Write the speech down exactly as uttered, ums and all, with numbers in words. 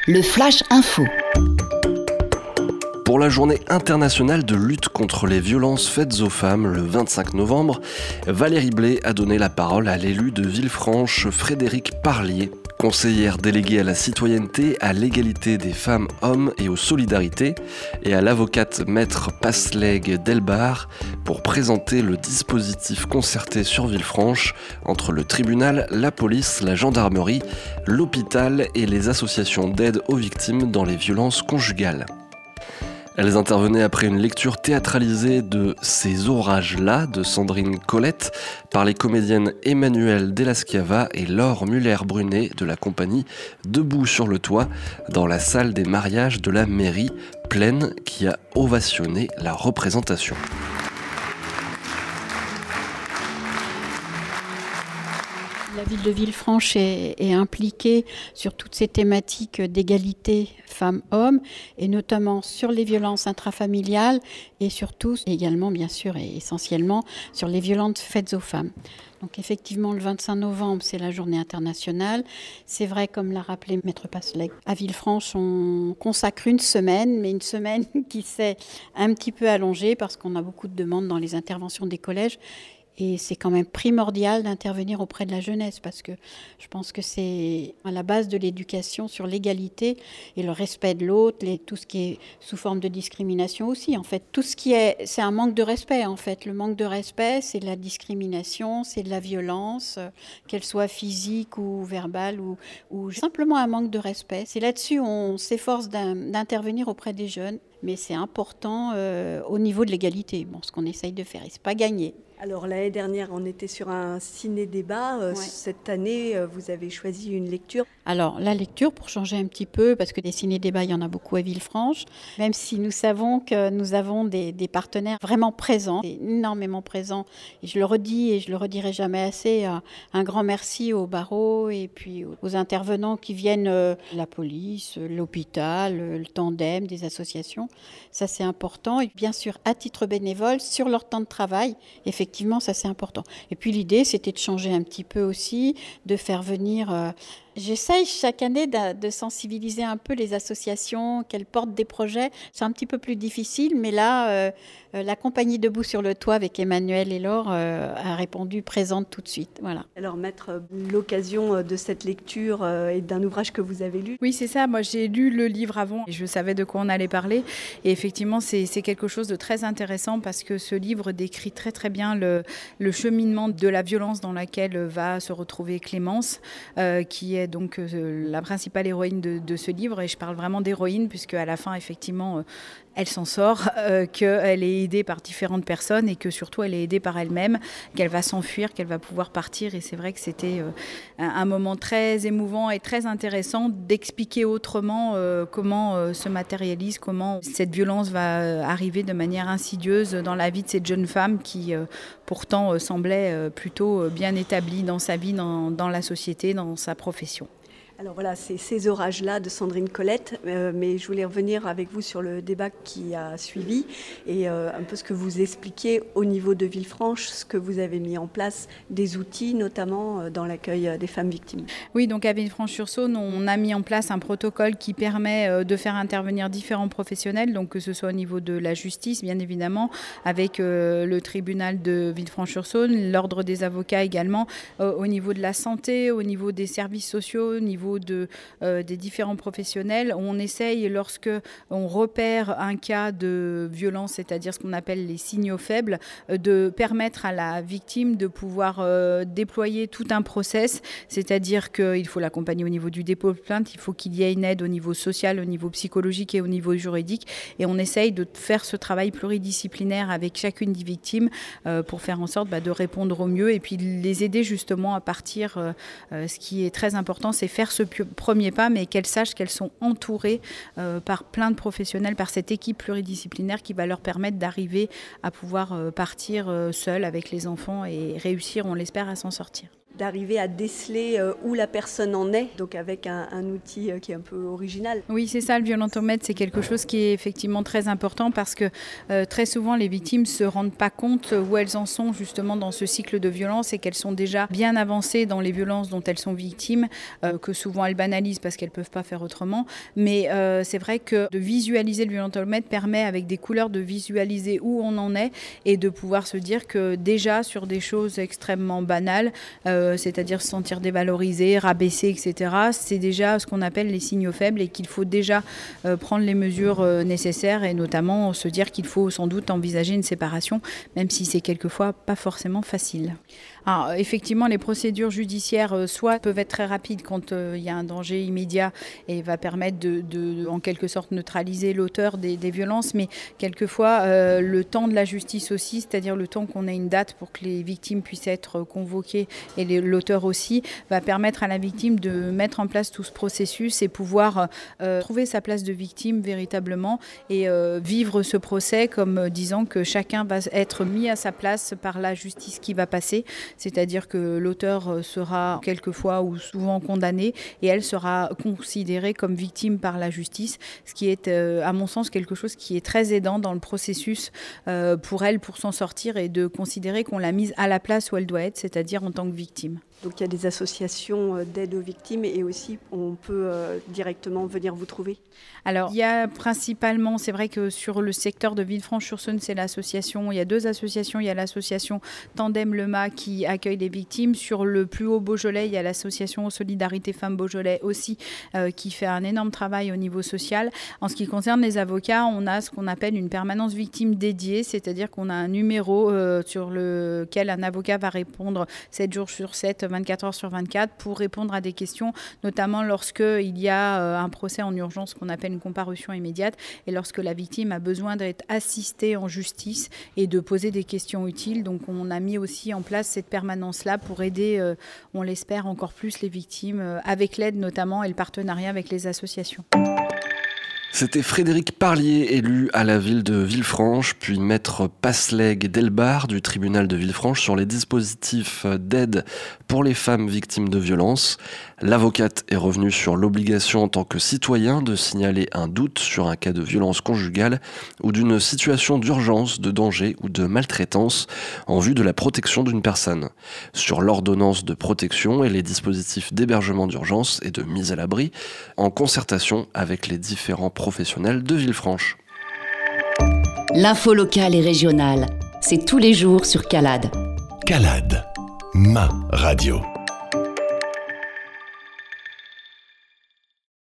Le Flash Info. Pour la journée internationale de lutte contre les violences faites aux femmes, le vingt-cinq novembre, Valérie Blé a donné la parole à l'élu de Villefranche, Frédéric Parlier, conseillère déléguée à la citoyenneté, à l'égalité des femmes-hommes et aux solidarités, et à l'avocate maître Pasleg Delbar pour présenter le dispositif concerté sur Villefranche entre le tribunal, la police, la gendarmerie, l'hôpital et les associations d'aide aux victimes dans les violences conjugales. Elles intervenaient après une lecture théâtralisée de Ces orages-là de Sandrine Colette par les comédiennes Emmanuelle Delaschiava et Laure Muller-Brunet de la compagnie Debout sur le toit dans la salle des mariages de la mairie pleine qui a ovationné la représentation. La ville de Villefranche est, est impliquée sur toutes ces thématiques d'égalité femmes-hommes et notamment sur les violences intrafamiliales et surtout également bien sûr et essentiellement sur les violences faites aux femmes. Donc effectivement le vingt-cinq novembre c'est la journée internationale. C'est vrai comme l'a rappelé Maître Pasleg, à Villefranche on consacre une semaine mais une semaine qui s'est un petit peu allongée parce qu'on a beaucoup de demandes dans les interventions des collèges. Et c'est quand même primordial d'intervenir auprès de la jeunesse parce que je pense que c'est à la base de l'éducation sur l'égalité et le respect de l'autre, les, tout ce qui est sous forme de discrimination aussi. En fait, tout ce qui est, c'est un manque de respect. En fait, le manque de respect, c'est de la discrimination, c'est de la violence, qu'elle soit physique ou verbale ou, ou simplement un manque de respect. C'est là-dessus on s'efforce d'intervenir auprès des jeunes, mais c'est important euh, au niveau de l'égalité. Bon, ce qu'on essaye de faire, et c'est pas gagné. Alors l'année dernière, on était sur un ciné-débat. Euh, ouais. Cette année, euh, vous avez choisi une lecture. Alors la lecture, pour changer un petit peu, parce que des ciné-débats, il y en a beaucoup à Villefranche, même si nous savons que nous avons des, des partenaires vraiment présents, énormément présents. Et je le redis et je le redirai jamais assez, un grand merci au barreau et puis aux intervenants qui viennent, euh, la police, l'hôpital, le tandem, des associations. Ça c'est important. Et bien sûr, à titre bénévole, sur leur temps de travail, effectivement, Effectivement, ça c'est important. Et puis l'idée, c'était de changer un petit peu aussi, de faire venir... Euh, j'essaye chaque année de, de sensibiliser un peu les associations, qu'elles portent des projets. C'est un petit peu plus difficile, mais là, euh, euh, la compagnie Debout sur le toit avec Emmanuelle et Laure euh, a répondu présente tout de suite. Voilà. Alors, Maître, l'occasion de cette lecture euh, et d'un ouvrage que vous avez lu. Oui, c'est ça. Moi, j'ai lu le livre avant et je savais de quoi on allait parler. Et effectivement, c'est, c'est quelque chose de très intéressant parce que ce livre décrit très très bien le, le cheminement de la violence dans laquelle va se retrouver Clémence, euh, qui est donc euh, la principale héroïne de, de ce livre. Et je parle vraiment d'héroïne puisque à la fin, effectivement, euh, elle s'en sort, euh, qu'elle est aidée par différentes personnes et que surtout elle est aidée par elle-même, qu'elle va s'enfuir, qu'elle va pouvoir partir. Et c'est vrai que c'était euh, un, un moment très émouvant et très intéressant d'expliquer autrement euh, comment euh, se matérialise, comment cette violence va euh, arriver de manière insidieuse dans la vie de cette jeune femme qui euh, pourtant euh, semblait euh, plutôt bien établie dans sa vie, dans, dans la société, dans sa profession. Alors voilà, c'est Ces orages-là de Sandrine Colette, euh, mais je voulais revenir avec vous sur le débat qui a suivi et euh, un peu ce que vous expliquiez au niveau de Villefranche, ce que vous avez mis en place, des outils notamment dans l'accueil des femmes victimes. Oui, donc à Villefranche-sur-Saône, on a mis en place un protocole qui permet de faire intervenir différents professionnels, donc que ce soit au niveau de la justice, bien évidemment, avec euh, le tribunal de Villefranche-sur-Saône, l'ordre des avocats également, euh, au niveau de la santé, au niveau des services sociaux, au niveau De, euh, des différents professionnels. On essaye, lorsque on repère un cas de violence, c'est-à-dire ce qu'on appelle les signaux faibles, euh, de permettre à la victime de pouvoir euh, déployer tout un process, c'est-à-dire qu'il faut l'accompagner au niveau du dépôt de plainte, il faut qu'il y ait une aide au niveau social, au niveau psychologique et au niveau juridique. Et on essaye de faire ce travail pluridisciplinaire avec chacune des victimes euh, pour faire en sorte bah, de répondre au mieux et puis les aider justement à partir. Euh, euh, ce qui est très important, c'est faire ce premier pas, mais qu'elles sachent qu'elles sont entourées euh, par plein de professionnels, par cette équipe pluridisciplinaire qui va leur permettre d'arriver à pouvoir euh, partir euh, seules avec les enfants et réussir, on l'espère, à s'en sortir. d'arriver à déceler euh, où la personne en est, donc avec un, un outil euh, qui est un peu original. Oui, c'est ça, le violentomètre, c'est quelque chose qui est effectivement très important parce que euh, très souvent les victimes ne se rendent pas compte où elles en sont justement dans ce cycle de violence et qu'elles sont déjà bien avancées dans les violences dont elles sont victimes, euh, que souvent elles banalisent parce qu'elles ne peuvent pas faire autrement. Mais euh, c'est vrai que de visualiser le violentomètre permet avec des couleurs de visualiser où on en est et de pouvoir se dire que déjà sur des choses extrêmement banales, euh, c'est-à-dire se sentir dévalorisé, rabaissé, et cetera, c'est déjà ce qu'on appelle les signaux faibles et qu'il faut déjà euh, prendre les mesures euh, nécessaires et notamment se dire qu'il faut sans doute envisager une séparation, même si c'est quelquefois pas forcément facile. Alors, effectivement, les procédures judiciaires euh, soit peuvent être très rapides quand euh, il y a un danger immédiat et va permettre de, de en quelque sorte neutraliser l'auteur des, des violences, mais quelquefois euh, le temps de la justice aussi, c'est-à-dire le temps qu'on ait une date pour que les victimes puissent être convoquées et les, l'auteur aussi, va permettre à la victime de mettre en place tout ce processus et pouvoir euh, trouver sa place de victime véritablement et euh, vivre ce procès comme euh, disant que chacun va être mis à sa place par la justice qui va passer. C'est-à-dire que l'auteur sera quelquefois ou souvent condamné et elle sera considérée comme victime par la justice, ce qui est à mon sens quelque chose qui est très aidant dans le processus pour elle pour s'en sortir et de considérer qu'on l'a mise à la place où elle doit être, c'est-à-dire en tant que victime. Donc il y a des associations d'aide aux victimes et aussi on peut euh, directement venir vous trouver. Alors il y a principalement, c'est vrai que sur le secteur de Villefranche-sur-Saône, c'est l'association, il y a deux associations, il y a l'association Tandem Le Mât qui accueille les victimes. Sur le plus haut Beaujolais, il y a l'association Solidarité Femmes Beaujolais aussi euh, qui fait un énorme travail au niveau social. En ce qui concerne les avocats, on a ce qu'on appelle une permanence victime dédiée, c'est-à-dire qu'on a un numéro euh, sur lequel un avocat va répondre sept jours sur sept, vingt-quatre heures sur vingt-quatre pour répondre à des questions, notamment lorsqu'il y a un procès en urgence qu'on appelle une comparution immédiate et lorsque la victime a besoin d'être assistée en justice et de poser des questions utiles. Donc on a mis aussi en place cette permanence-là pour aider, euh, on l'espère, encore plus les victimes, euh, avec l'aide notamment et le partenariat avec les associations. C'était Frédéric Parlier, élu à la ville de Villefranche, puis maître Pasleg Delbar du tribunal de Villefranche sur les dispositifs d'aide pour les femmes victimes de violences. L'avocate est revenue sur l'obligation en tant que citoyen de signaler un doute sur un cas de violence conjugale ou d'une situation d'urgence, de danger ou de maltraitance en vue de la protection d'une personne. Sur l'ordonnance de protection et les dispositifs d'hébergement d'urgence et de mise à l'abri, en concertation avec les différents professionnels de Villefranche. L'info locale et régionale, c'est tous les jours sur Calade. Calade, ma radio.